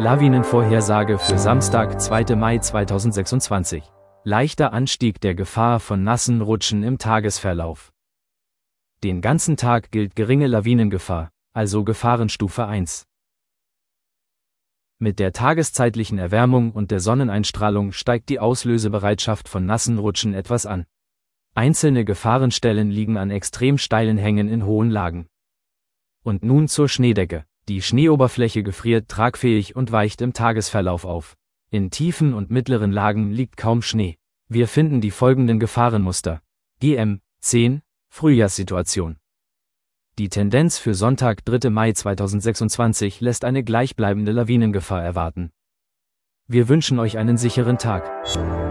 Lawinenvorhersage für Samstag, 2. Mai 2026. Leichter Anstieg der Gefahr von nassen Rutschen im Tagesverlauf. Den ganzen Tag gilt geringe Lawinengefahr, also Gefahrenstufe 1. Mit der tageszeitlichen Erwärmung und der Sonneneinstrahlung steigt die Auslösebereitschaft von nassen Rutschen etwas an. Einzelne Gefahrenstellen liegen an extrem steilen Hängen in hohen Lagen. Und nun zur Schneedecke. Die Schneeoberfläche gefriert tragfähig und weicht im Tagesverlauf auf. In tiefen und mittleren Lagen liegt kaum Schnee. Wir finden die folgenden Gefahrenmuster. GM 10 Frühjahrssituation. Die Tendenz für Sonntag, 3. Mai 2026 lässt eine gleichbleibende Lawinengefahr erwarten. Wir wünschen euch einen sicheren Tag.